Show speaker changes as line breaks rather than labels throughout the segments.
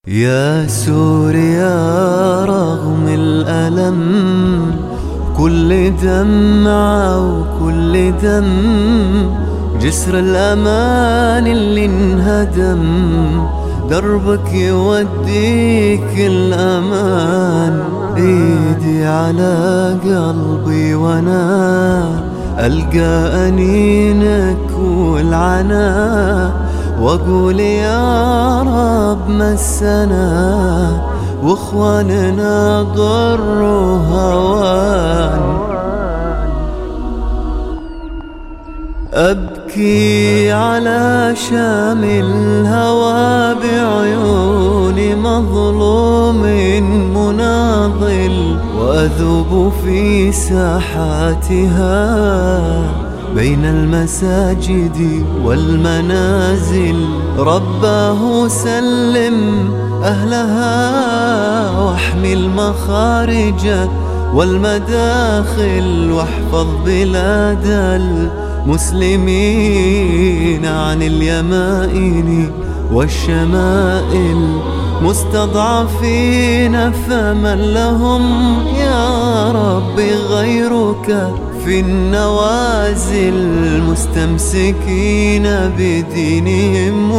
يا سوريا رغم الألم، كل دمعة وكل دم، جسر الأمان اللي انهدم، دربك يوديك الأمان. ايدي على قلبي وانا ألقى أنينك والعنا، واقول يا رب مسنا واخواننا ضر وهوان. أبكي على شام الهوى بعيوني مظلوم مناضل، وأذوب في ساحاتها بين المساجد والمنازل. رباه سلم أهلها واحمي المخارج والمداخل، واحفظ بلاد المسلمين عن اليمائن والشمائل. مستضعفين فمن لهم يا رب غيرك في النوازل، مستمسكين بدينهم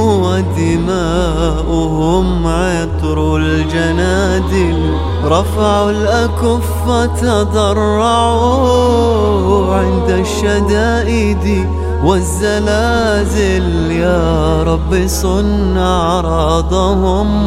ودماؤهم عطر الجنادل. رفعوا الأكف تضرعوا عند الشدائد والزلازل. يا رب صن أعراضهم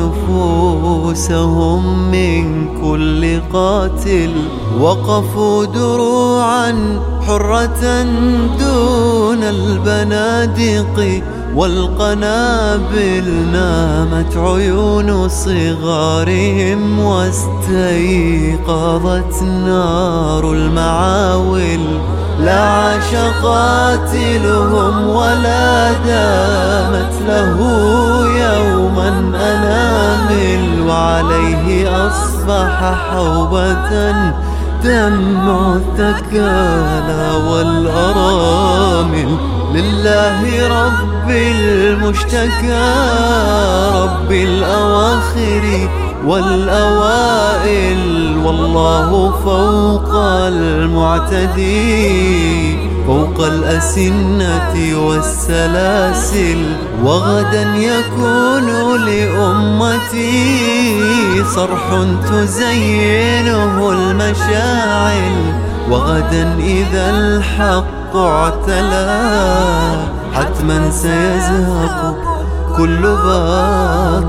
ونفوسهم من كل قاتل. وقفوا دروعا حرة دون البنادق والقنابل، نامت عيون صغارهم واستيقظت نار المعاول. لا عاش قاتلهم ولا دامت له يوما أنامل، وعليه أصبح حوبة دمع الثكالى والأرامل. لله رب المشتكى، رب الأواخر والأوائل، والله فوق المعتدي، فوق الأسنة والسلاسل. وغدا يكون لأمتي صرح تزينه المشاعل، وغدا إذا الحق اعتلى حتما سيزهق كل باطل.